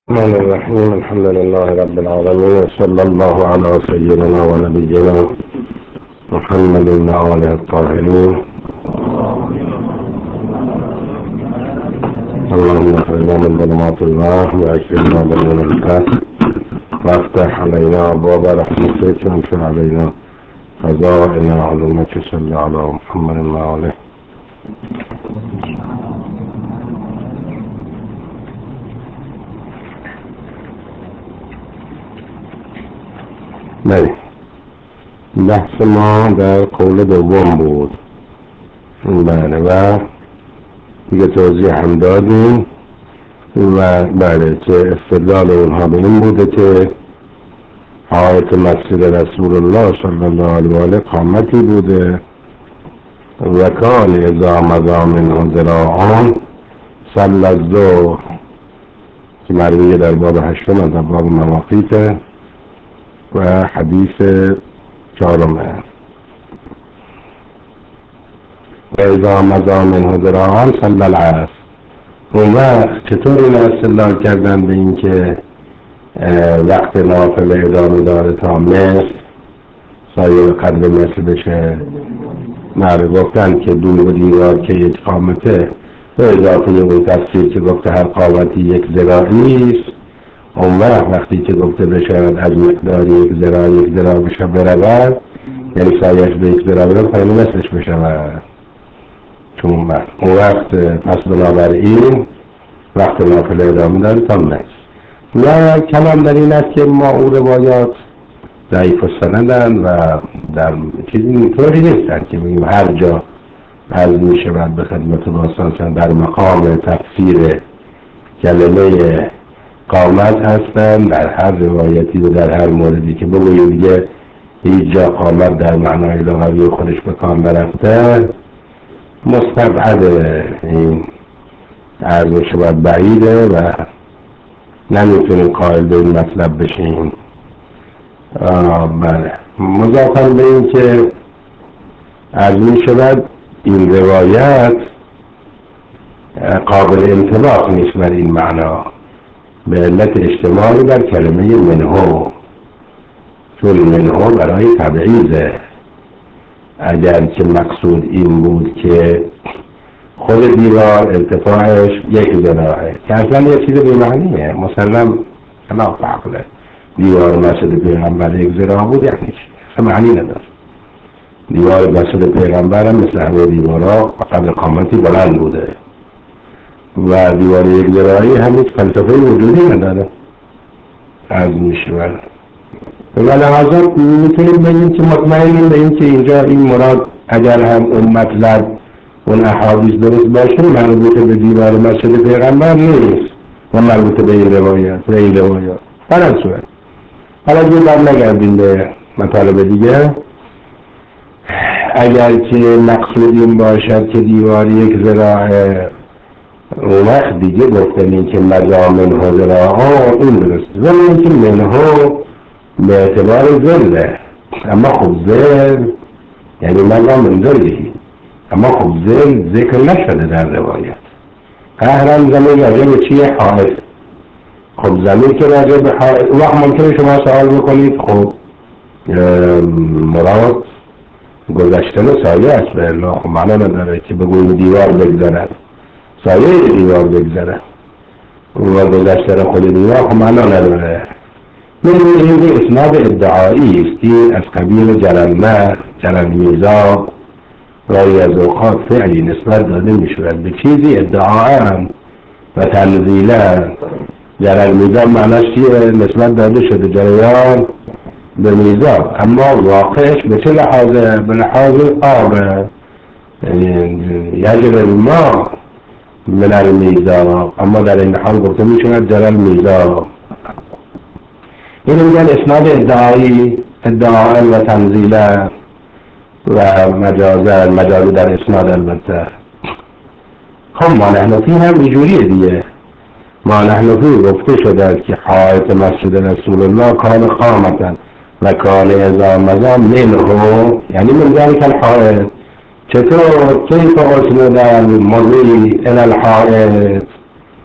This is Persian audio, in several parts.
الرحمن الرحيم. الحمد لله رب العالمين، وصلى الله على سيدنا ونبينا محمد وآله الطاهرين. اللهم اخرجنا من ظلمات الوهم واكرمنا بنور الفتح وافتح علينا ابواب رحمتك وانشر علينا خزائن علومك. صل على محمد وآله. بله، بحث ما در قول دوم بود. بله، و دیگه توضیح هم دادیم و بله که استدلال اونها به این بوده که حائط مسجد رسول الله صلی الله علیه و آله قامتی بوده و کان اذا مضی منه ذراعان صلی الظهر، که مرویه در باب 8 از باب مواقیت و حدیث 4. و اذا مضی منه ذراعان صلی العصر. اون وقت چطور این استدلال کردن به این که وقت نافله ادامه داره تا مصر سایه قدر مصر بشه؟ گفتن که دور و دیوار که یک قامته به اضافه اون تفسیر که گفته هر قامتی یک ذراعی است، اون وقتی که گفته بشود از مقدار یک ذراع بشه برود، یعنی سایهش به یک ذراع برود پایین مصرش بشود. چون اون وقت پس بنابراین وقت نافله ادامه داره تا مصر. و کلام در این است که ما او روایات ضعیف السندن و در چیزی اینطوری نیستن که بگیم هر جا عرض می شود به خدمت واسطان در مقام تفسیر کلمه قامت هستن در هر روایتی و در هر موردی که بگوییم دیگه هیچ جا قامت در معنای لغوی خودش به کار نرفته، مستبعد این عرض می شود بعیده و نمیتونیم قائل به این مطلب بشیم. بله، مضافاً به این که عرض می شود این روایت قابل انطباق نیست بر این معنا به علت اجتماعی در کلمه منهو، چون منهو برای تبعیضه. اگر که مقصود این بود که خود دیوار ارتفاعش یک ذراعه که اصلا یه چیز بی‌معنیه، مسلم خلاف عقله. دیوار مسجد پیغمبر یک ذراع بود یعنی اصلا معنی نداره. دیوار مسجد پیغمبر هم مثل همه دیوارها فقط قامتی بلند بوده و دیوار یک ذراعی هم هیچ فلسفه وجودی نداره. از میشود و لحاظا میتونیم بگیم که مطمئنیم به این که اینجا این مراد اگر هم اون مطلب اون احادیث درست باشه مربوط به دیوار مسجد پیغمبر نیست و مربوط به این روایت در این صورت. حالا دیگه برنگردیم به مطالب دیگه. اگر که مقصود این باشد که دیوار یک ذراعه، اون وقت دیگه گفتنی که مضی منه ذراعان این درست، ولی که منه به اعتبار ذله، اما خب ذل یعنی مضی من ذلهی، اما خب ذل ذکر نشده در روایت. قهرم زمین راجع به چیه؟ حائط. خب زمین که راجع به حائط، وقت ممکنه شما سوال بکنید خب مراد گذشتن سایه است به الله، خب معنا نداره که بگویم دیوار بگذرد، سایه دیوار بگذرد و گذشتن خود دیوار خب معنا نداره. این اسناد ادعایی است از قبیل جرالمیزا رای از اوقات فعلی نسبت داده می شود به چیزی ادعاً و تنزیلاً. جرالمیزا معناش چیه؟ نسبت داده شده جریان به میزان، اما واقعش به چه لحاظه؟ به لحاظ آب، یجر الماء من المیزان، اما در این حال گفته می شود جرالمیزا. این میگن اسناد ادعاء و تنزیلا و مجازی در اسناد. البته خب ما نحنفی هم اینجوریه دیگه. ما نحنفی گفته شده که حائط مسجد رسول الله کان قامتا و کان اذا مضی منه، یعنی من ذلك الحائط. چطور؟ کیف اسند المضی الى الحائط؟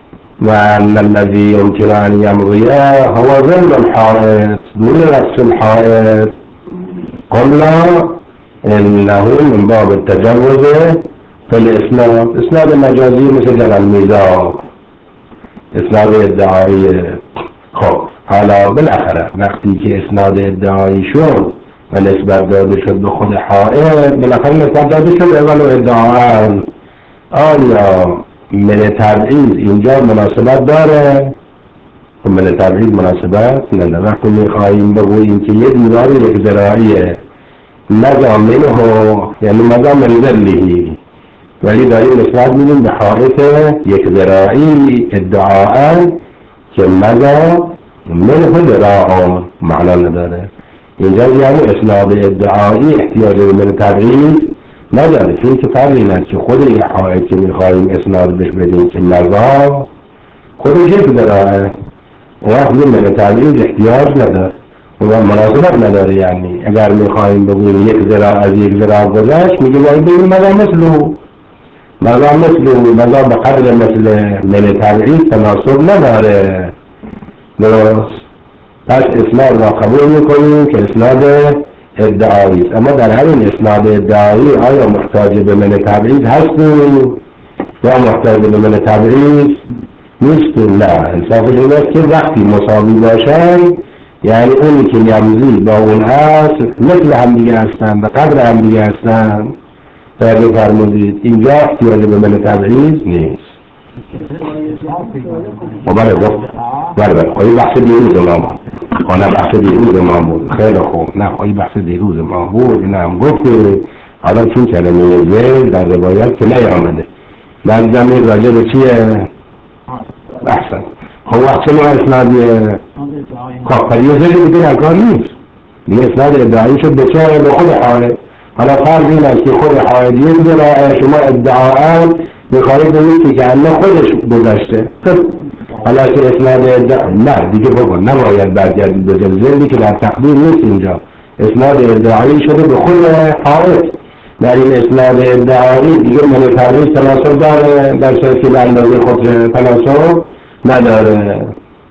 وأن الذي يمكن أن يمضي هو ظل الحائط من نفس الحائط. قلنا إنه من باب التجوز في الإسناد. إسناد المجازي مثل الميزان، إسناد ادعایی. خب حالا بالاخره وقتی که اسناد ادعایی شد و نسبت داده شد به خود حائط، بالاخره نسبت داده شد اول و ادعا. آیا من تبعیض اینجا مناسبت داره؟ خب من تبعیض مناسبت نداره. وقتی میخواییم بگوییم که یه دیوار یک ذراعیه مضا منه یعنی مضا من ذلهی، ولی داریم نسبت میدیم به حائط یک ذراعی ادعاء که مضا منه ذراع، معنا نداره. اینجا یعنی اسناد ادعایی احتیاج به من تبعیض نداره، چون که فرقی نداره که خود یک حائط که میخواییم اسناد بهش بدیم که مضا خودش یک ذراعه، وقت من تبعیض احتیاج نداره و مناسبت نداره. یعنی اگر میخواییم بگوییم یک ذراع از یک ذراع گذشت، میگه باید بگیم مضا مثلو، مضا مثلو، مضا به قدر مثل من تبعیض تناسب نداره. درست؟ پس اسناد را قبول میکنیم که اسناد ادعایی است، اما در همین اسناد ادعایی آیا محتاج به من تبعیض هستیم یا محتاج به من تبعیض نیستیم؟ نه، انصاف این است که وقتی مساوی باشن، یعنی اونی که یمزی با اون اصل مثل همدیگه هستن و قدر همدیگه هستن، باید بفرمودید اینجا احتیاج به من تبعیض نیست. بله خواهی بحث دیروز ما بود. نه بحث دیروز ما بود. خیلی خوب. نه خواهی بحث دیروز ما بود. این هم گفت که حالا چون کلمه زل در روایت که نیامده، من زمین راجع به چیه؟ احسن. خب وقت چه نوع اسنادیه؟ خب پریوزه دیگه نکار نیست. دیگه اسناد ادعایی شد به چه؟ به خود حائط. حالا فرض این است که خود حائط یک ذراعه، شما ادعاء میخواهید بگید که انه خودش گذشته. حالا که اسناد ادعا نه دیگه بابا نباید برگردید به زلزلی که در تقدیر نیست. اینجا اسناد ادعایی شده به خود حائط. در این اسناد ادعایی دیگه من تبعیض تناسب داره در صورتی که به اندازه خود تناسب نداره.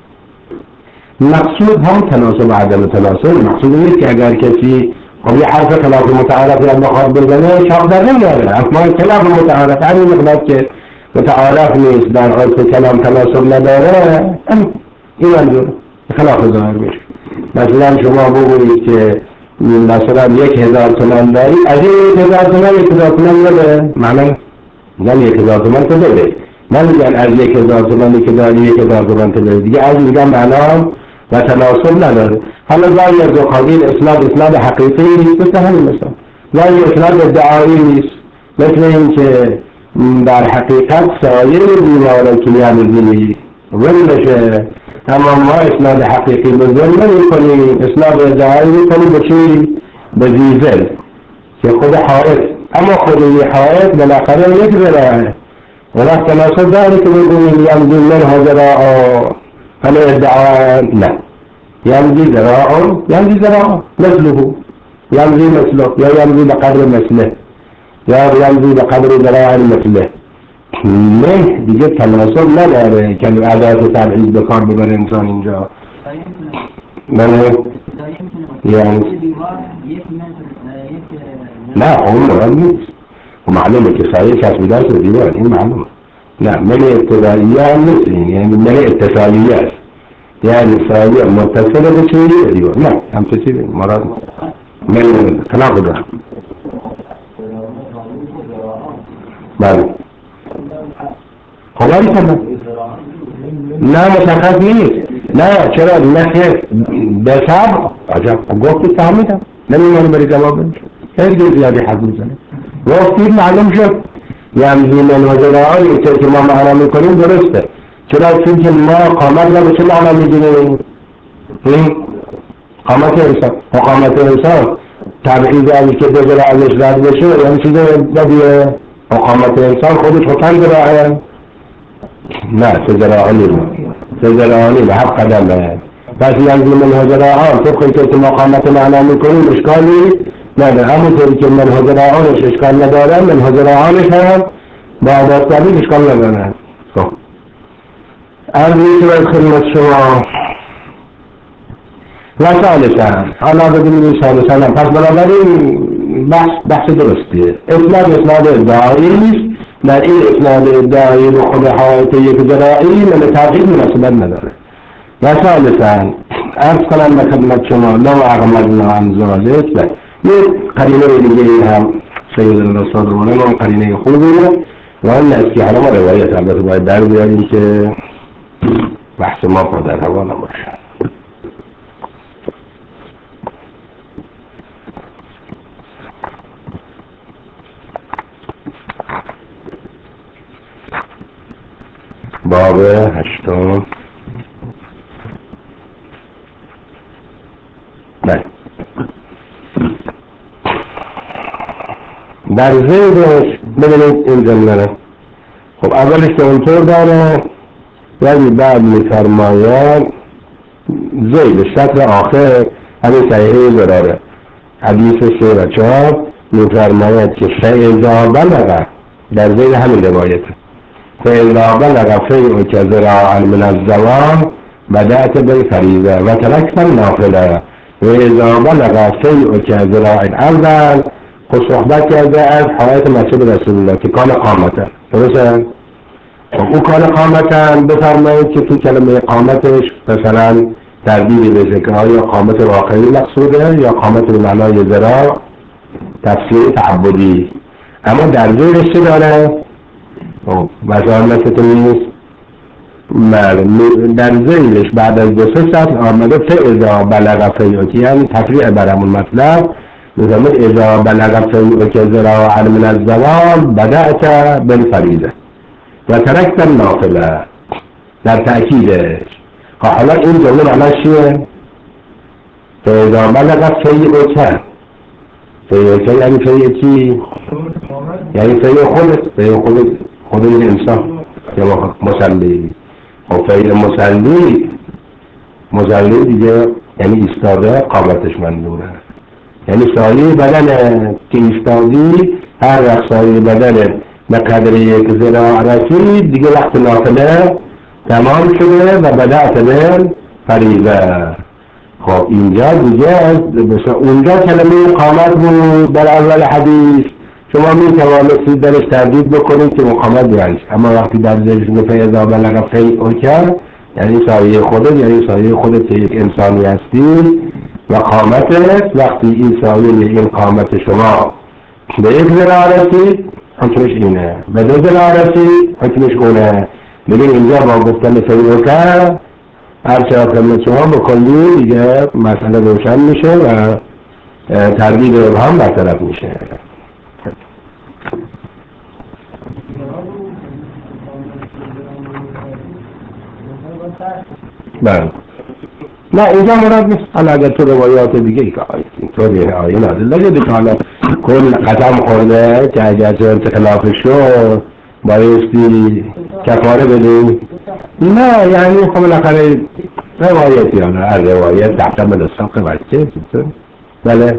مقصود هم تناسب و عدم تناسب. مقصود نیست که اگر کسی خب یه حرف خلاف متعارف یا بخواد بزنه شاق در نمیاره، اما خلاف متعارف همین مقدار که متعارف نیست در عرف کلام تناسب نداره، این منظور خلاف ظاهر میشه. مثلا شما بگویید که مثلا 1000 تومان داری، از این 1000 تومان 1000 تومان بده، معنی میگن 1000 تومان تو بده، نمیگن از 1000 تومانی که داری 1000 تومان تو بده. دیگه از میگن معنا و تناسب نداره. حالا گاهی از اوقات اسناد حقیقی نیست، مثل همین مثلا گاهی اسناد ادعایی نیست، مثل این که در حقیقت سایر دیوارا که یمزی ولشه، اما ما اسناد حقیقی به ظل نمی کنیم، اسناد ادعایی می کنیم به چی؟ به زیزل که خود حائط، اما خود این حائط بالاخره یک ذراعه و وقت تناسب داره که بگوییم یمزی منها ذراع، حالا ادعا نه، یمزی ذراع مثله، یمزی مثله یا یمزی بقدر مثله یا یمزی بقدر ذراع مثله. نه دیگه تناسب نداره که عدالت تبعیض به کار ببره انسان اینجا. یعنی نه اون مراد نیست و معلومه که سایه کسبیده است دیوار، این معلومه. نه من ابتداییه هم نیست، یعنی من اتصالیه است، یعنی سایه متصله به چیزی دیوار. نه هم چیزی مراد من تناقض دارم. بله خواهی کنم نه مشخص نیست. نه چرا نخیر به سب عجب گفتی فهمیدم نمیمانه بری جواب بنش خیلی زیادی حد میزنه گفتی معلوم شد. یعنی من وزرعانی که ما معنا میکنیم درسته. چرا چون که ما قامت را به چه معنا میگیریم؟ قامت انسان و قامت انسان تبعیض اولی که دو ذراعش رد بشه یعنی چیز بدیه و قامت انسان خودش خودتن ذراعه؟ نه سه به هفت قدمه. پس یعنی من هزراعان طبقی که ما قامت معنا میکنیم اشکالی نداره، همونطوری که من هزراعانش اشکال نداره من هزراعانش هم با عدد اشکال نداره. عرض می‌کنم خدمت شما و ثالثاً حالا ببینید ثالثاً پس بنابراین بحث درستیه. اسناد ادعایی است. در این اسناد ادعایی به خود حالت یک ذراعی من تغییر مناسبت نداره. و ثالثاً عرض کنم به خدمت شما لو اغمضنا عن ذلک یک قرینه دیگه این هم سید الرسول روانه اون قرینه خوبیه و این است که حالا ما روایت البته باید در بیاریم که بحث ما با در هوا نباشه. باب 8 بله در زیدش ببینید این جمله. خب اولش که اونطور داره ولی بعد میفرماید زید شطر آخر همین صحیحه ضراره حدیث 3 و 4 میفرماید که فاذا بلغ در زید همین روایت فاذا بلغ فیء ذراعا من الزوال بدأت بالفریضه و ترکت النافله و اذا بلغ فیء ذراع الاول خود صحبت کرده از حالت مسجد رسول الله که کان قامتا. درسته؟ او کان قامتا بفرمایید که تو کلمه قامتش مثلا تردیدی بشه که آیا قامت واقعی مقصوده یا قامت به معنای ذراع تفسیر تعبدی. اما در زیرش چی داره؟ مثلا مثل نیست در زیرش بعد از 2 سطر آمده فاذا بلغ فیء یعنی تفریع بر همون مطلب مثلا اذا بلغ فیء ذراعا من الزوال بدأت بالفریضه و ترکت النافله در تأکیدش. حالا این جمله معناش چیه؟ فاذا بلغ فیء یعنی فیء چی؟ یعنی فیء خود این انسان یا مصلی. خب فیء مصلی دیگه یعنی ایستاده قامتش منظوره یعنی سایه بدن که ایستادی هر وقت سایه بدن به قدر 1 ذراع رسید دیگه وقت نافله تمام شده و بدأت بالفریضه. خب اینجا دیگه اونجا کلمه قامت بود در اول حدیث شما می توانستید درش تردید بکنید که مقامت یعنی اما وقتی در زیرش فاذا بلغ فیء یعنی سایه خودت که یک انسانی هستی و قامتت وقتی این سایه این قامت شما به 1 ذراع رسید حکمش اینه به 2 ذراع رسید حکمش اونه. ببین اینجا با گفتن فیء هرچه خدمت شما بکنید دیگه مسئله روشن میشه و تردید ابهام برطرف میشه. بله نه اینجا مراد نیست. حالا اگر تو روایات دیگه ای که اینطوری آیه نازل نشده که حالا کل قسم خورده که اگر چه خلافش شد بایستی کفاره بدی. نه یعنی خب بالاخره روایتی هر روایت تحت مدستاق بچه. بله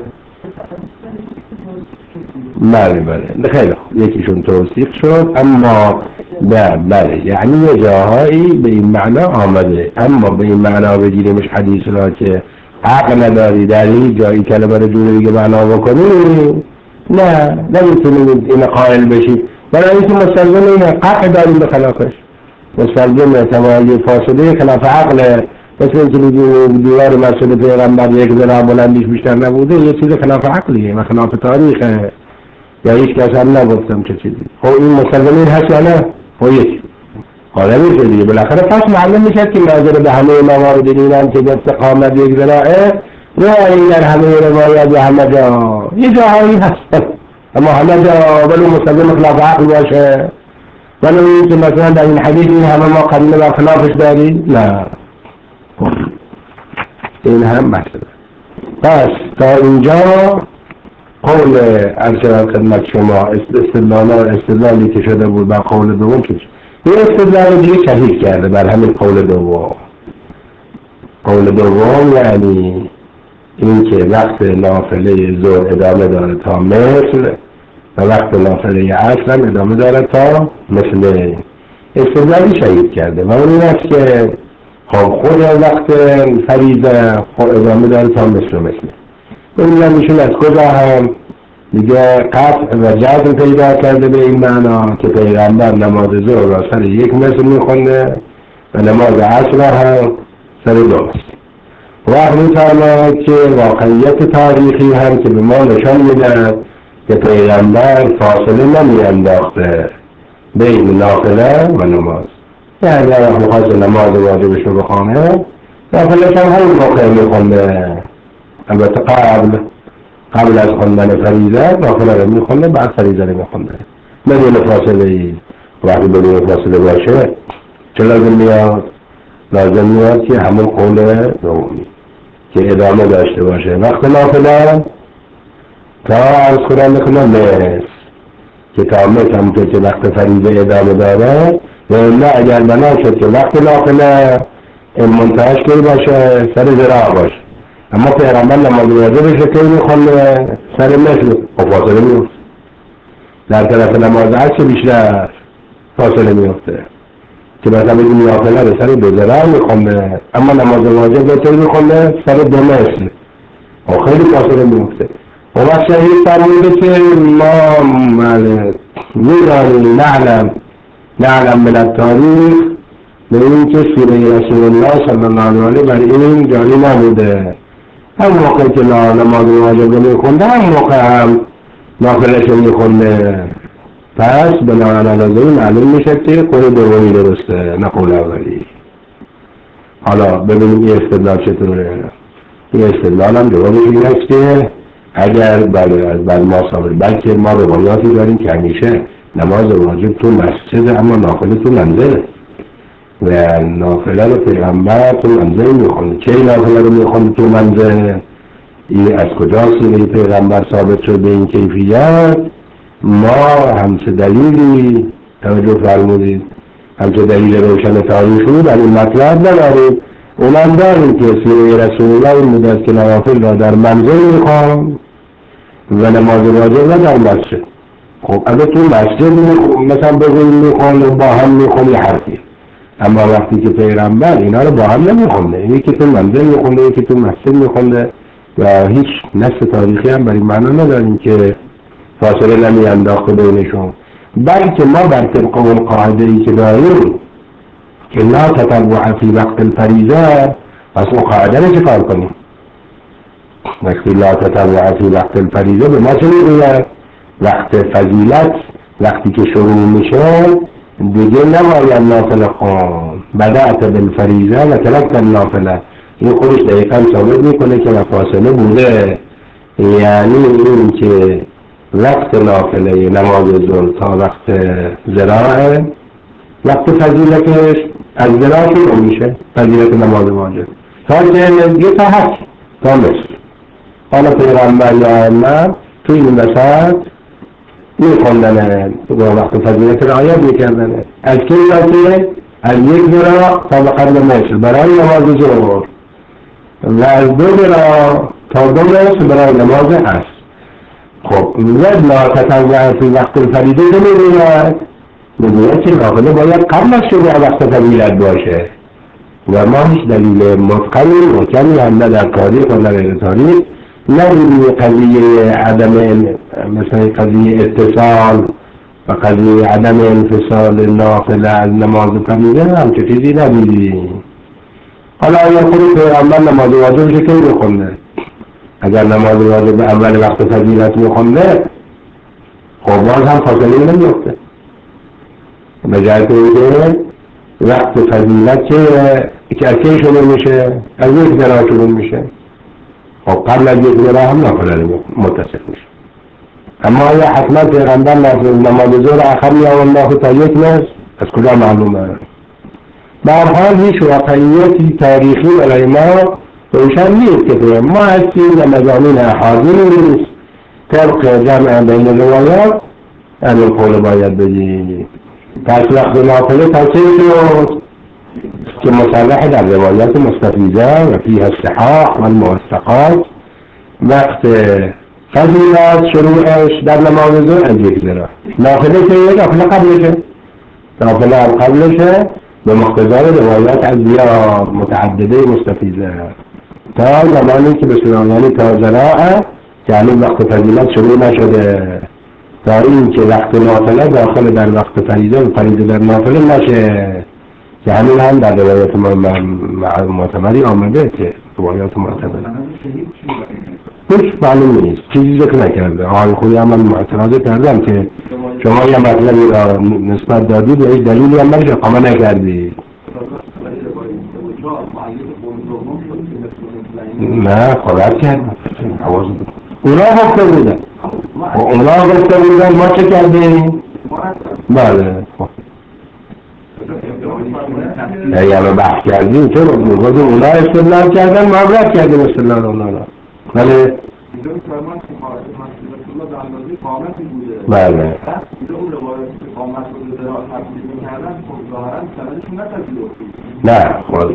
خیلی یکیشون توصیف شد اما بله یعنی یه جاهایی به این معنا آمده اما به این معنا بگیریمش حدیث را که حق نداری در این جایی کلمه رو جوری دیگه معنا بکنی نه نمیتونید این قائل بشید. برای اینکه مستلزم اینه حق داریم به خلافش مستلزم تمایل فاصله خلاف عقله مثل اینکه دیوار مسجد پیغمبر 1 ذراع بلندیش بیشتر نبوده یه چیز خلاف عقلیه و خلاف تاریخه یا هیچ کس هم نگفتم چه چیزی. خب این مسلمین هست یا نه؟ خب یک حالا میشه دیگه بالاخره پس معلوم میشه که ناظر به همه موارد دینم که استقامت 1 ذراعه نه در همه روایات و همه جا یه جاهایی هست اما همه جا ولو مسلم خلاف عقل باشه ولو اینکه مثلا در این حدیث این همه ما قرینه بر خلافش داریم نه. این هم مسئله. پس تا اینجا قول ارشد خدمت شما استدلالی که شده بود بر قول دوم که این استدلال دیگه صحیح کرده بر همین قول دوم یعنی این که وقت نافله ظهر ادامه داره تا مثل و وقت نافله عصر هم ادامه داره تا مثل استدلالی شهید کرده و اون این است که خب خود وقت فریضه خب ادامه داره تا مثل ببینم ایشون از کجا هم دیگه قطع و جزم پیدا کرده به این معنا که پیغمبر نماز ظهر را سر یک مثل میخونده و نماز عصر را هم سر دو مثل. و می‌فرماید که واقعیت تاریخی هم که به ما نشان میدهد که پیغمبر فاصله نمی‌انداخته بین نافله و نماز. یعنی اگر می‌خواست نماز واجبش رو بخونه نافله‌ش هم همون موقع می‌خونده، البته قبل از خواندن فریضه نافله رو می‌خونده، بعد فریضه رو می‌خونده بدون فاصله ای. وقتی بدون فاصله باشه چه لازم میاد؟ لازم میاد که همون قول دومی که ادامه داشته باشه. وقت نافله تا از خودم میکنم مثل که تا مثل همونطور که وقت فریضه ادامه داره و الا اگر بنا شد که وقت نافله منتهاش که باشه سر ذراع باشه، اما پیغمبر نماز واجبش رو که میخونه سر مثل و فاصله میفته. در طرف نماز عصر بیشتر فاصله میفته که مثلا بگیم نافله رو سر دو ذراع میخونه اما نماز واجب رو که میخونه سر دو مثل و خیلی فاصله میفته. و وقت شهید فرموده که ما میدانیم نعلم من التاریخ به این که سوره رسول الله صلی الله علیه بر این جاری نبوده. هم موقع که نماز واجب رو میخونده هم موقع هم نافلش رو میخونده. پس بنابراین علاوه معلوم میشه که قول دومی درسته نه قول اولی. حالا ببینیم این استدلال چطوره. این استدلال هم جوابش این است که اگر بعد ما ثابت، بلکه ما روایاتی داریم که همیشه نماز واجب تو مسجد اما نافله تو منزله و نافله رو پیغمبر تو منزل میخونه. چه نافله رو میخونه تو منزل؟ این از کجا سیره پیغمبر ثابت شد به این کیفیت؟ ما همچه دلیلی توجه فرمودید، همچه دلیل روشن تاریخی در این مطلب نداریم. اونم داریم که سیره رسول الله این بوده است که نوافل را در منزل میخوان و نماز واجب را در مسجد. خب اگه تو مسجد مثلا بگویم میخوان و با هم میخوان حرفی، اما وقتی که پیغمبر اینا رو با هم نمیخونده، یکی تو منزل میخونده یکی تو مسجد میخونده و هیچ نص تاریخی هم برای معنا نداریم که فاصله نمیانداخته بینشون. بلکه ما بر طبق اون قاعده ای که داریم که لا تطوع فی وقت الفریضه، پس اون قاعده رو چه کار کنیم؟ وقتی لا تطوع فی وقت الفریضه به ما چه میگوید؟ وقت فضیلت وقتی که شروع میشه دیگه نباید نافله خون. بدأت بالفریضه و ترکت النافله. این خودش دقیقا ثابت میکنه که فاصله بوده. یعنی این که وقت نافله نماز ظهر تا وقت ذراع، وقت فضیلتش از ذراع شروع میشه، فضیلت نماز واجب تا که تا حد تا مثل. حالا پیغمبر یا ائمه توی این وسط میخوندنه و وقت فضیلت رعایت میکردنه. از که از یک ذراع تا به قدر مثل برای نماز ظهر و از دو ذراع تا دو مثل برای نماز عصر. خب میگوید لا تطوع فی وقت الفریضه میگوید که نافله باید قبل از شروع وقت فضیلت باشه و ما هیچ دلیل متقنی محکمی هم نه در تاریخ و نه غیر تاریخ ندیدیم قضیه عدم مثل قضیه اتصال و قضیه عدم انفصال نافله از نماز فریضه هم چه چیزی ندیدیم. حالا اگر خود پیغمبر نماز واجبش که میخونده، اگر نماز واجب اول وقت فضیلت میخونده خب باز هم فاصله نمیفته. به جهت اینکه وقت فضیلت که از کی شروع میشه؟ از یک ذراع شروع میشه. خب قبل از یک ذراع هم نافله متصل میشه. اما اگر حتما پیغمبر نماز ظهر آخر میآورد تا یک مثل، از کجا معلومه؟ به هر حال هیچ واقعیتی تاریخی برای ما روشن نیست که ما هستیم و مضامین احادیث نیست طبق جمع بین روایات همین قول باید بگیم. پس وقت نافله تاثیر شد که مصرح در روایات مستفیضه و فیها الصحاح و الموثقات. وقت فضیلت شروعش در نماز ظهر از یک ذراع، نافله که یک نافله قبلشه نافله هم قبلشه به مقتضای روایات از زیاد متعدده مستفیضه تا زمانی که به سلام یعنی تا زراعه که هنوز وقت فضیلت شروع نشده تا این که وقت نافله داخل در وقت فریضه و فریضه در نافله نشه که همین هم در روایات معتبری آمده که روایات معتبری هیچ معلوم نیست چیزی ذکر نکرده. آقای خویی هم من اعتراض کردم که شما یه مطلبی را نسبت دادید و هیچ دلیلی هم برش اقامه نکردید. نه خلاص کردم اونا گفته بودن ما چه کردیم؟ بله یعنی بحث کردیم چون میگوزیم اونا استدلال کردن ما رد کردیم استدلال اونا را بله بله نه خود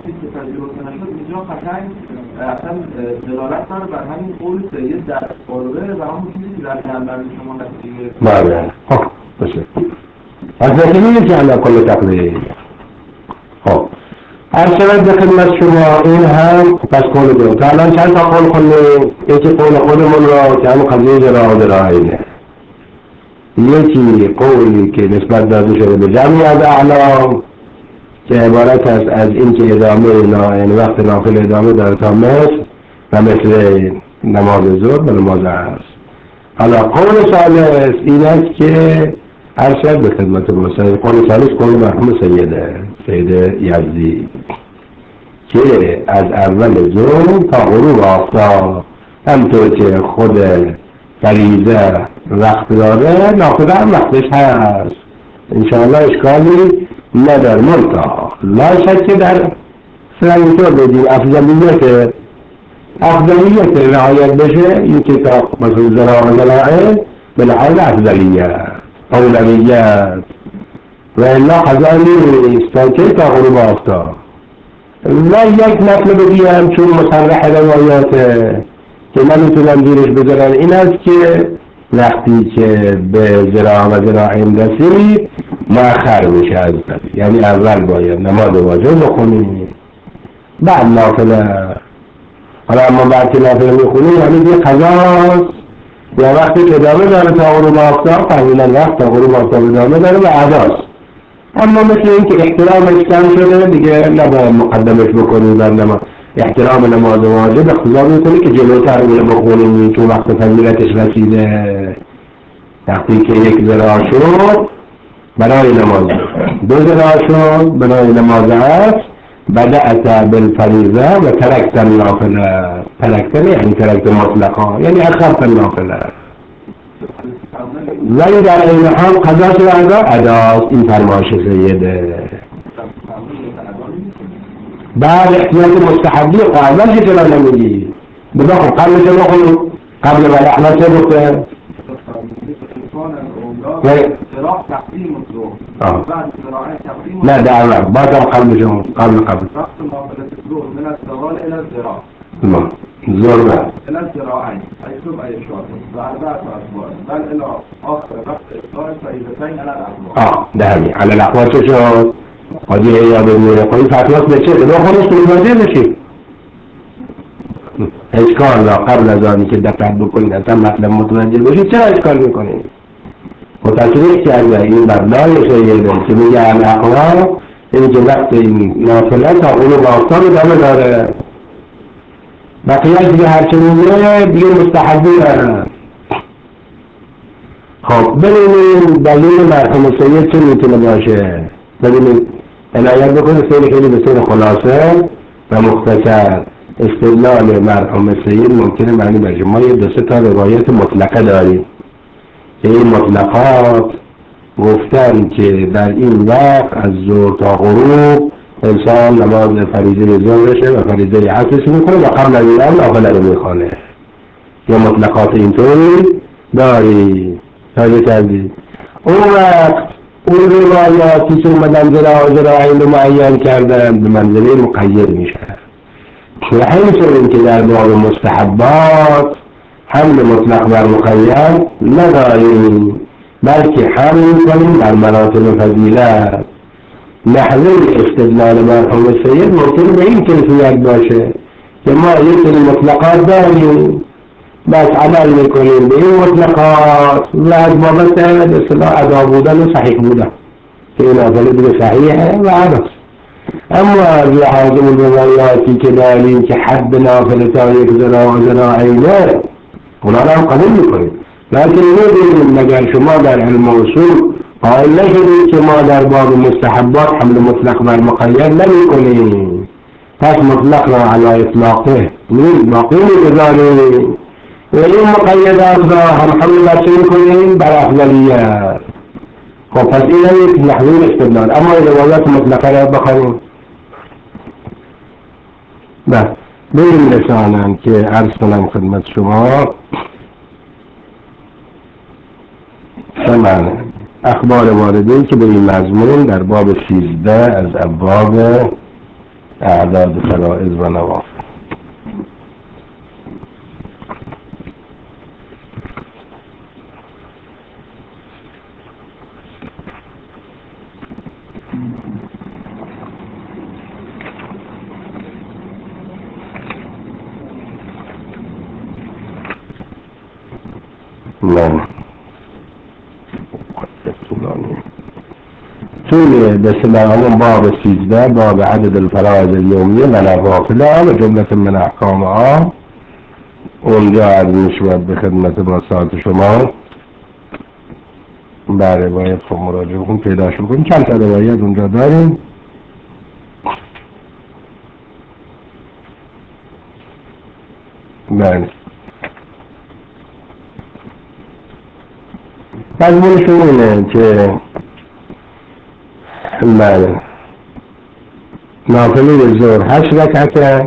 اصلا دلالت داره بر همین قول سید در قربه و همون چیزی که در جنبندی شما نتیجه بله خب باشه از نتیجه که علا کل تقدیر خب هر شود به خدمت شما این هم پس قول دارم تا الان چند تا قول خونده یکی قول خودمون را که همون قضیه جراحینه یکی قولی که نسبت داده شده به جمعی از اعلام که عبارت است از این که ادامه یعنی وقت نافل ادامه داره تا مثل و مثل نماز ظهر و نماز عصر. حالا قول ثالث این است که ارشد به خدمت رسول قول ثالث قول مرحوم سید یزدی که از اول ظهر تا غروب آفتاب همطور که خود فریضه وقت داره نافله هم وقتش هست انشاءالله اشکالی ندار منطقه لا شک در سلامتور بدیم افضلیت رعایت بشه این که تا مثل زراعه به لحاظ افضلیت اولویت و الا قضا نیست تا غروب آفتاب و یک مطلب دیگه هم چون مصرح روایاته که نمیتونم زیرش بذارم این است که وقتی که به زراعه و زراعیم رسید مؤخر میشه از فرض یعنی اول باید نماز واجب بخونیم بعد نافله حالا اما بعد که نافله میخونیم یعنی یه قضاست یا وقتی که ادامه داره تا غروب آفتاب قبلا وقت تا غروب آفتاب ادامه داره و اداست اما مثل این که احترامش کم شده دیگه نباید مقدمش بکنیم در نماز احترام نماز واجب اقتضا میکنه که جلوتر اونه بخونیم تو وقت فضیلتش رسیده وقتی که یک ذراع شد برای نماز دو ذراع شد برای نماز عصر بدأت بالفریضه و ترکت النافله ترکت یعنی ترکت مطلقا یعنی اخرت النافله ولی در این حال قضاش و اداست این فرمایش سیده بعد احتیاط مستحبی اول که چرا نمیگی بخون قبل چه بخون قبل بل احنا چه بخون نه دعوة باطل قبل شو قبل من الزوال الى الزراع زور بقى الى الزراعين هيكتب اي شهر باربعة اسبوع بل الى اخر وقت اصدار فائدتين على الاحوال ده همي على الاحوال شو قضية هي بالقضية فاتوات بشيء لو خلص بالمدينة شيء اشكال لا قبل ذلك دفع بكل اصلا مطلب متنجل بشي چرا اشكال میکنی متصریح کرده این مبنای سیده که میگه الاقوال این که وقت این نافله تا اونو بافتان ادامه داره بقیه دیگه هرچه میگه دیگه مستحبی داره. خب ببینیم دلیل مرحوم سید چه میتونه باشه ببینیم عنایت بکنه خیلی به طور خلاصه و مختصر استدلال مرحوم سید ممکنه معنی بشه ما یه دو سه تا روایت مطلقه داریم این مطلقات گفتن که در این وقت از ظهر تا غروب انسان نماز فریضه ظهرشه و فریضه عصرش میکنه و قبل از این نافله رو میخونه یا مطلقات اینطوری داری تازه کردی اون وقت اون روایاتی که اومدن زراعین رو معین کردن به منزله مقید میشه و همینطور که در باب مستحبات حمل مطلق بر مقید نداریم بلکه حمل میکنیم در مراتب فضیلت. نحوه استدلال مرحوم سید ممکن به این کیفیت باشه که ما یک سری مطلقات داریم بس عمل میکنیم به این مطلقات و از بابت اصطلاح ادا بودن و صحیح بودن که این نافله دیگه صحیحه و عدس. اما از لحاظ روایاتی که داریم که حد نافله تا یک ذراعینه اونا رو هم قبول میکنیم، لیکن نمیدونیم مگر شما در علم اصول قائل نشدید که ما در باب مستحبات حمل مطلق بر مقید نمیکنیم، پس مطلق را علی اطلاقه باقی میگذاریم و این مقیدات را هم حمل بر چه میکنیم؟ بر افضلیت. خب پس این یک نحوه استدلال. اما روایات مطلقه را بخوانیم بس به این لسانم که عرض کنم خدمت شما سمعنا اخبار وارده‌ای که به این مضمون در باب 13 از ابواب اعداد فرائض و نوافل. طول بسم همون باب 13 باب عدد الفرائض اليومية و نوافلها و جملة من احکامها اونجا عرض میشود به خدمت باسات شما. بر روایت خب مراجعه کن پیداش بکنیم، چند تا روایت اونجا داریم. بله مضمونشون اینه که بله نافله ظهر 8 رکعته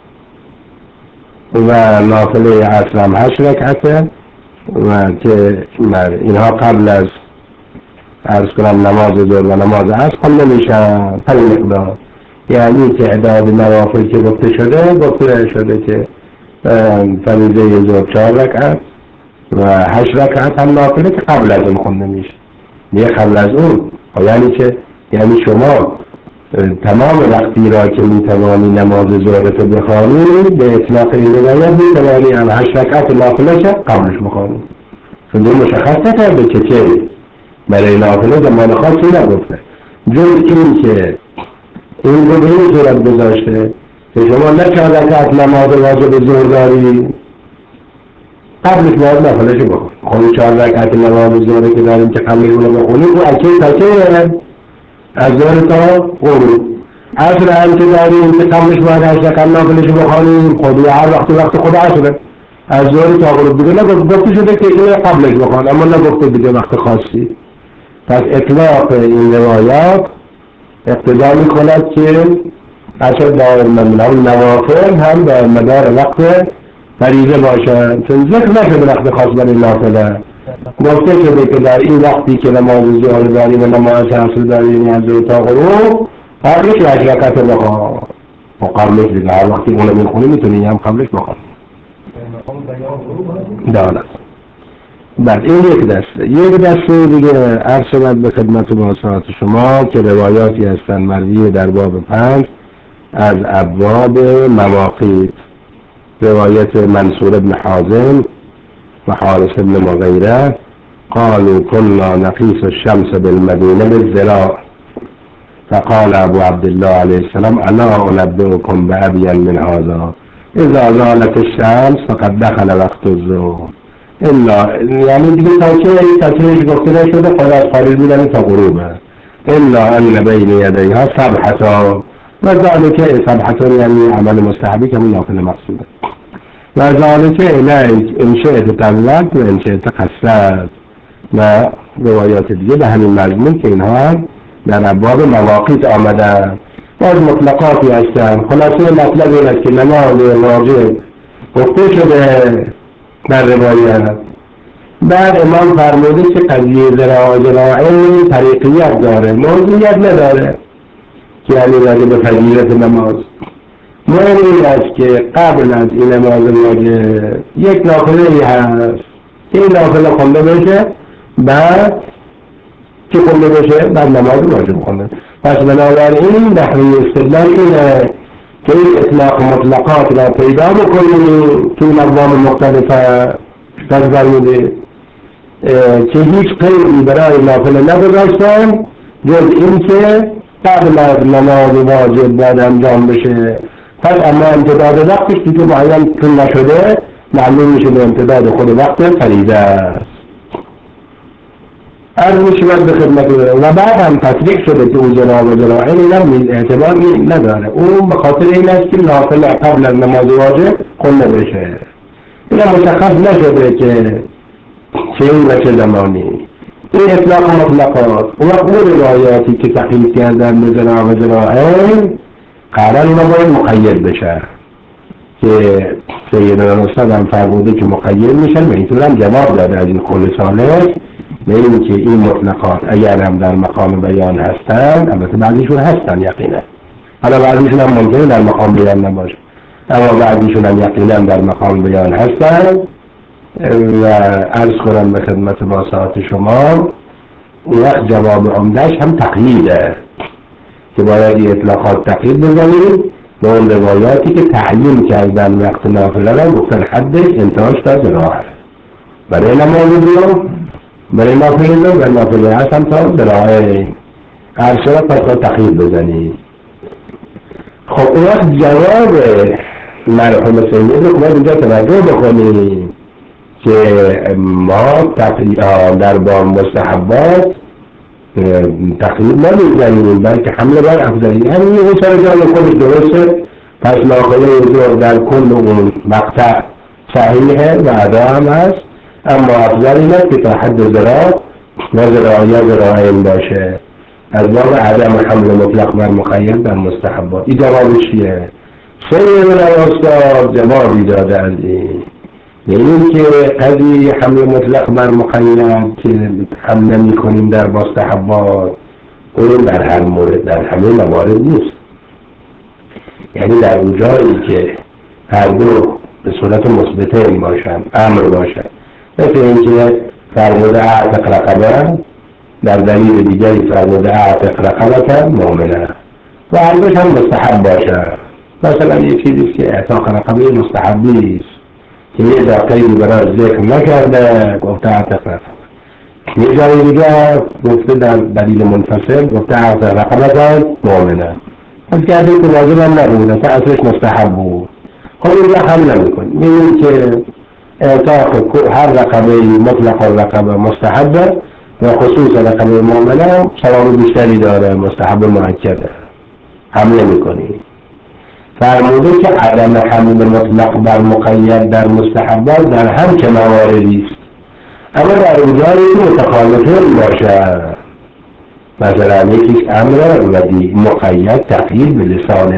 و نافله عصر هم 8 رکعته و که اینها قبل از عرض کنم نماز ظهر و نماز عصر هم نمیشن پر مقدار، یعنی تعداد نوافل که گفته شده که فریضه ظهر 4 رکعت و 8 رکعت هم نافله که قبل از اون خونده میشه. یه قبل از اون یعنی چه؟ یعنی شما تمام وقتی را که میتوانی نماز ظهرت بخوانی به اطلاق این روایت میتوانی هم 8 رکعت نافله قبلش بخوانی. چون مشخص نکرده که چه برای نافله زمان خاصی نگفته، جز این که این رو به این صورت گذاشته که شما نه 4 رکعت نماز واجب ظهر داری قبلش باید نافله‌شو بخون. خب 4 رکعت نماز ظهر که داریم که قبلش رو بخونیم و اکی تاکه از ظهر تا غروب. عصر هم که داریم که قبلش باید 8 رکعت نافله‌شو بخونیم، خب هر وقت خود عصره از ظهر تا غروب دیگه گفته شده که اینو قبلش بخون، اما نگفته دیگه وقت خاصی. پس اطلاق این روایات اقتضا می‌کند که اشد دائر من نوافل هم در مدار وقت فریضه باشد، چون ذکر نشده وقت خاص برای نافله. گفته شده که در این وقتی که نماز ظهر داریم و نماز عصر داریم از ظهر تا غروب قبلش 8 رکعت بخوان و قبلش دیگه هر وقتی اونو میخونی میتونی هم قبلش بخوان. دارد بله این یک دسته دیگه عرض شود به خدمت باسات شما که روایاتی هستند مروی در باب 5 از ابواب مواقیت، روایت منصور بن حازم و حارث بن مغیره قالوا كنا نقيس الشمس بالمدينة بالذراع فقال ابو عبد الله عليه السلام الا انبئكم بأبين من هذا اذا زالت الشمس فقد دخل وقت الظهر الا، یعنی دیگه تاکیش گفته شده خدا از خارج بودن تا غروبه، الا ان بین یدیها سبحتا و ذالک سبحتا یعنی عمل مستحبی که نافل مقصوده و ذالک الیک ان شئت طولت و ان شئت قصرت و روایات دیگه به همین مضمون که اینها در ابواب مواقیت آمدن باز مطلقاتی هستن. خلاصه مطلب این است که نماز واجب گفته شده در روایت. بعد امام فرموده که قضیه ذراعین طریقیت داره، موضوعیت نداره که یعنی راجع به فضیلت نماز. مهم این است که قبل از این نماز واجب یک نافله هست که این نافله خونده بشه بعد که خونده بشه بعد نماز واجب خونده. پس بنابراین نحوه استدلال اینه که این اطلاق مطلقات را پیدا بکنیم تو این ابواب مختلفه فرمودید که هیچ قیدی برای نافله نگذاشتن جز این که قبل از نماز واجب باید انجام بشه. پس اما امتداد وقتش دیگه معین چون نشده معلوم میشه به امتداد خود وقت فریضه است. عرض میشود به خدمت و بعد هم تصریح شده که او جناب و جراحه این اعتبار نداره. اون به خاطر این است که نافله قبل از نماز واجب خونده بشه. این مشخص نشده که چه این و چه زمانی. این اطلاق مطلقات و اون روایاتی که تقیید کردن به جناب و جراحه قرار نباید مقید بشه که سیدنا استاد هم فرموده که مقید میشن و اینطور هم جواب داده از این قول صالح به این که این مطلقات اگر هم در مقام بیان هستن، البته بعضیشون هستن یقینا، حالا بعضیشون هم ممکنه در مقام بیان نباشه اما بعضیشون هم یقینا در مقام بیان هستن و عرض کنم به خدمت باسات شما اون جواب عمدهش هم تقییده که باید اطلاقات تقیید بزنیم به اون روایاتی که تعیین کردن وقت نافله را گفتن حدش انتهاش تا ذراعه برای نماز بیان برای نافله دو و نافله هست هم تا ذراعه عرض را پس تقیید بزنیم. خب اون وقت جواب مرحوم سید رو باید اینجا توجه بکنیم که ما در باب مستحبات تقریب نمیزنیم بلکه حمله بر افضلی همین اون سر جان خودش درسته. پس ناخله زور در کل اون مقطع صحیحه و ادا هم هست اما افضل این است که تا حد ذراع و ذراعه این باشه از باب عدم حمل مطلق بر مقید در مستحبات. این جوابش چیه؟ سیدنا استاد جوابی داده از این یعنی که قضیه حمل مطلق بر مقید که حمله می کنیم در مستحبات اون در هر مورد در همه موارد نیست. یعنی در اون جایی که هر دو به صورت مثبته باشن امر باشن مثل اینکه فرموده اعتق رقبه در دلیل دیگری فرموده اعتق رقبه مؤمنه و هر دوش هم مستحب باشه. مثلا یک چیزی که اعتاق رقبه مستحبی است که یه جا قیدی برای ذکر نکرده گفته اعتق رقبه، یه جای دیگه گفته در دلیل منفصل گفته اعتق رقبه مؤمنه. پس کرده که واجب هم نبود اصلا اصلش مستحب بود. خب اینجا حمل نمی‌کنیم می‌بینیم که اعتاق هر رقبه مطلق رقبه مستحبه و خصوص رقبه مؤمنه ثواب بیشتری داره مستحب مؤکده حمل می‌کنیم. فرموده که عدم حمل مطلق بر مقید در مستحبات در هم که مواردی است اما در اونجایی که متخالفین باشه مثلا یکیش امر و مقید تقیید به لسان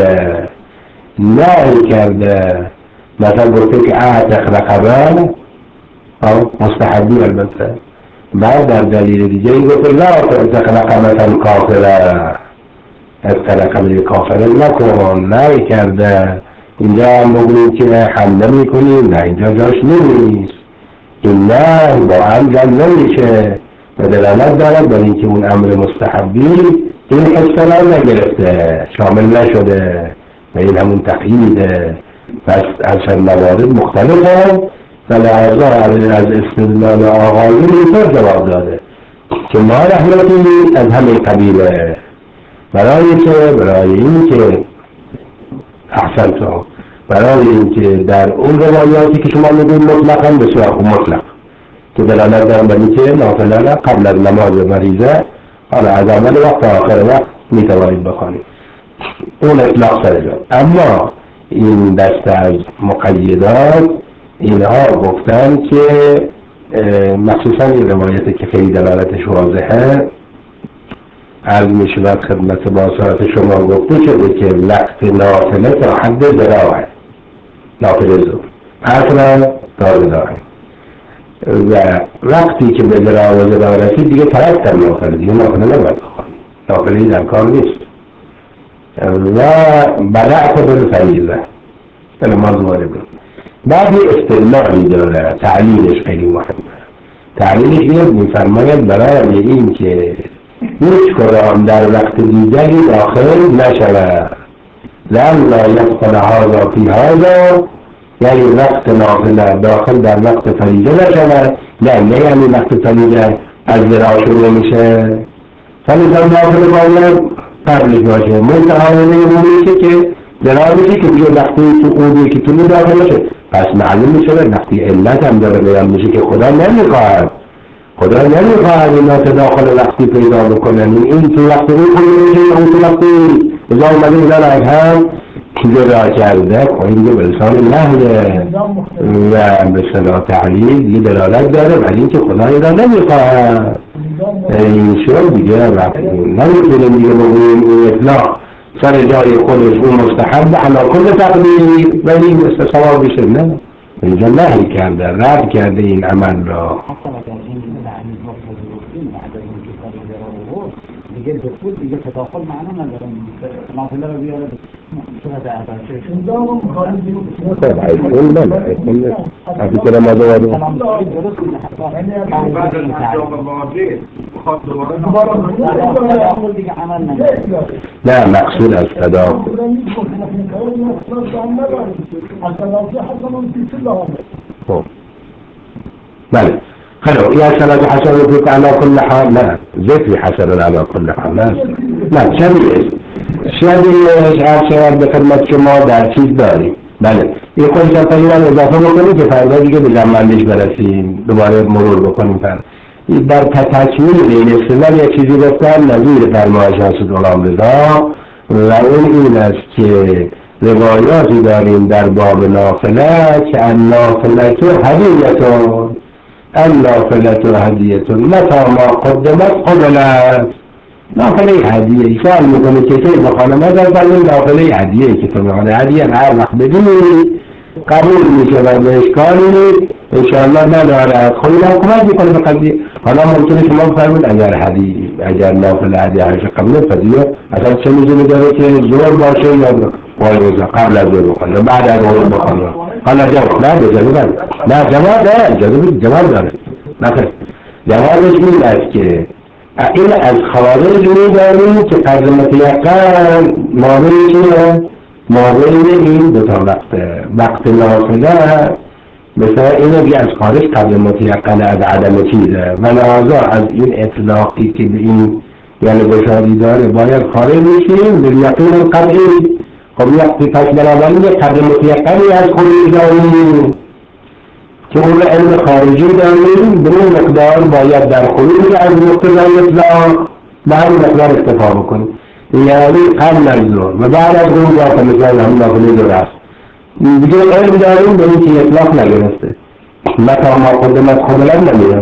نهی کرده مثلا گفته که اعتق رقبه مستحبی البته بعد در دلیل دیگه این گفته لا اعتق رقبه کافره از رقبه کافره نکن نهی کرده. اینجا هم بگوییم که حمله میکنیم نه اینجا جاش نیست این نه با هم جمع نمیشه و دلالت دارد بر اینکه اون امر مستحبی این اصطلاح نگرفته شامل نشده و این همون تقییده. پس از موارد مختلفه و لحظه از استدلال آقایون اینطور جواب داده که ما رحمتی از همین قبیله برای این که احسنتم برای این که در اون روایاتی که شما میگوید مطلقا به صورت مطلق که دلالت دارن بر اینکه نافله قبل از نماز مریضه حالا از اول وقت تا آخر وقت میتوانید بخوانید اون اطلاق سر جان. اما این دسته از مقیدات اینها گفتن که مخصوصا این روایتی که خیلی دلالتش واضحه عرض می شود خدمت باسات شما گفته شده که وقت نافله تا حد ذراعه نافله زور اصلا تا ذراعه و وقتی که به ذراعه رسید دیگه ترک نافله دیگه نافله نباید بخوانید نافله در کار نیست و بدأت بالفریضه نماز واجب. بعد استدلالی داره تعلیلش خیلی مهمه تعلیلش اینو میفرماید برای این که هیچ کدام در وقت دیگری داخل نشود لأن لا يدخل هذا في هذا، یعنی وقت نافله داخل در وقت فریضه نشود، نه یعنی وقت فریضه از ذرا شروع میشه فریضه نافله باید قبلش باشه، منتها میشه که ذرا میشه که دیگه وقتی تو قوضی که طولو داخل نشه، پس معلوم میشه وقتی علت هم داره بیان میشه که خدا نمیخواهد اینا تداخل وقتی پیدا بکنن، این تو وقتی رو کنه میشه، اون تو وقتی ازا اومده اینا را از هم جدا کرده و این دیگه بلسان نهله و به صلاح تعلیل یه دلالت داره ولی اینکه خدا اینا نمیخواهد این شد دیگه وقتی نمیتونیم دیگه بگوییم این اطلاق سر جای خودش اون مستحب علا کل تقدیر ولی این ثواب بشه، نه اینجا نهی کرده، رد کرده این عمل را. دیگه دکتر دیگه تداخل معنا نداره، نافله رو بیاره صورت خب ایتون بله ایتون افی که ما دوباره بعد از انجام واجب بخواد دوباره دیگه عمل نداره. نه مقصود از تداخل خب بله خلو يا سلام حسن فيك على كل حال، لا ذكري حسن على كل حال، لا شبیه عرشان به خدمت شما در چیز داریم. بله این خودشان تقریبا اضافه بکنیم که فردا دیگه به جمعندش برسیم، دوباره مرور بکنیم فرد در تکمیل این اصطلاح یک چیزی گفتن نظیر فرمایش حضرت غلام رضا و اون این است که روایاتی داریم در باب نافله که النافله هدیه‌تون النافلة هدیه متى ما قدمت قبلت. نافله هدیه سوال میکنه که چه بخانه مدر بلین نافله هدیه که تو میخوانه هدیه هر وقت بدونی قبول میشه و به اشکالی انشاءالله نداره خودی حکومت میکنه به قضیه. حالا ممکنه شما فرمود اگر نافله هدیه هرش قبول فضیه اصلا چه میزونی داره که زور باشه یا قایوزه قبل از زور بخانه بعد از زور بخانه. حالا جواب نه بجانب نه جواب داره نخیر جوابش این است که این از خارج میداریم که قدر متیقن مابین چیه؟ مابین این دو تا وقت نافله مثلا اینو بی از خارج قدر متیقن از عدم چیزه و لحاظا از این اطلاقی که به این یعنی بشاری داره باید خارج میشیم به یقین قطعی. خب وقتی پس بنابراین یک قدر متیقنی از خروج داریم که اون علم خارجی داریم به اون مقدار باید در خروج از مقتضای اطلاق به همین مقدار اکتفا بکنیم، یعنی قبل از ظهر و بعد از اون جا مثال همون نافله ظهر است دیگه علم داریم به این که اطلاق نگرفته متى ما قدمت قبلت نمیدم.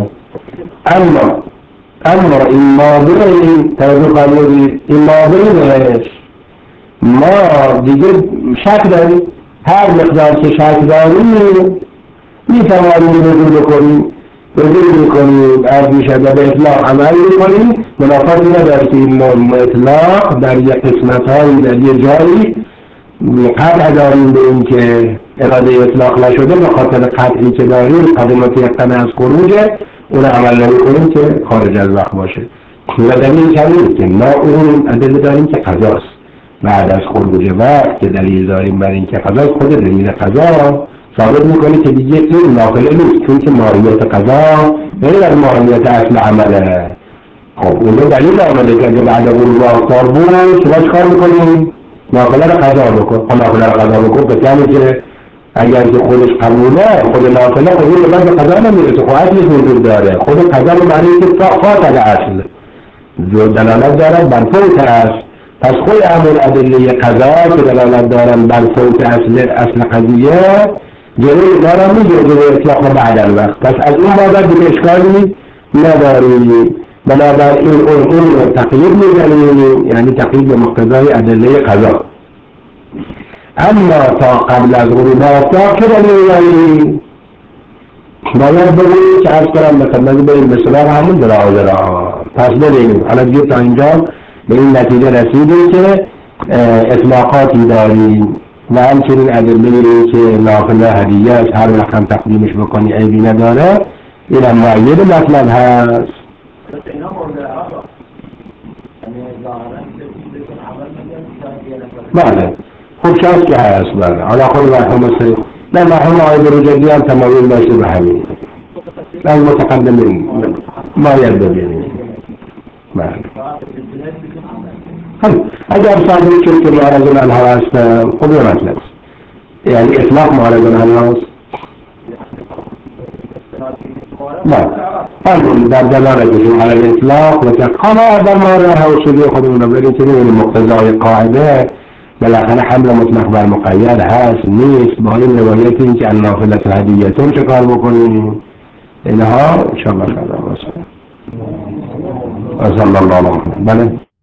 اما این مابین توضیح فرمودید این مابینش ما دیگه شک داریم، هر مقدار که شک داریم میتوانیم رجوع میکنیم از میشده به اطلاق عمل میکنیم. منافاتی نداره که این اطلاق در یک قسمت هایی در یک جایی قطع داریم به این که اراده اطلاق نشده به خاطر قطعی که داریم قدمت یقن از خروجه اون عمل نمی کنیم که خارج از وقت باشه و دلیل کمیم که ما اون ادله داریم که قضاست بعد از خروج وقت که دلیل داریم برای این که قضاست. خود دلیل قضا ثابت میکنه که دیگه این نافله نیست چون که ماهیت قضا غیر از ماهیت اصل عمله. خب اونجا دلیل آمده که اگه بعد غروب آفتاب بود شما چکار میکنیم؟ نافله رو قضا بکن. خب نافله رو قضا بکن بسیاری که اگر که خودش قبوله خود نافله خودی به بعد قضا نمیرسه خب اصلش وجود داره خود قضا رو برای که فاتح اصل دلالت دارد بر فوت اصل. پس خود همون ادله قضا که دلالت دارن بر فوت اصل قضیه جلوی دارن میگه جلوی اطلاق بعد الوقت. پس از اون بابت دیگه اشکالی نداریم بنابراین اون تقیید میزنیم یعنی تقیید به مقتضای ادله قضا. اما تا قبل از غروب آفتاب که دلیل باید بگوییم که از کنم به خدمت بریم بسیار همون درها پس ببینیم. حالا دیگه تا اینجا به این نتیجه رسیدیم که اطلاقاتی داریم و همچنین ادله که نافله هدیه است هر وقت هم تقدیمش بکنی عیبی نداره اینم معید مطلب هست. اینا مورد عرب یعنی ظاهرا که بکن عمل میگن بله خوب شاست که هست. بله حالا خود مرحوم مثل نه مرحوم آقای بروجردی هم تمایل داشته به همین از متقدمین باید ببینیم. بله اگر صاحبی چون که معرض الانها هست خوب مطلب یعنی اطلاق معرض الانها هست. نه همون در دلالتشون على الاطلاق و تقاما در مورد حوصلی خودمون رو بریم که ببینیم مقتضای قاعده بالاخره حمل مطلق بر مقید هست نیست. با این روایت این که النافلة هدیتون چه کار بکنیم اینها انشاءالله خدا و صلی الله علیه و سلم. بله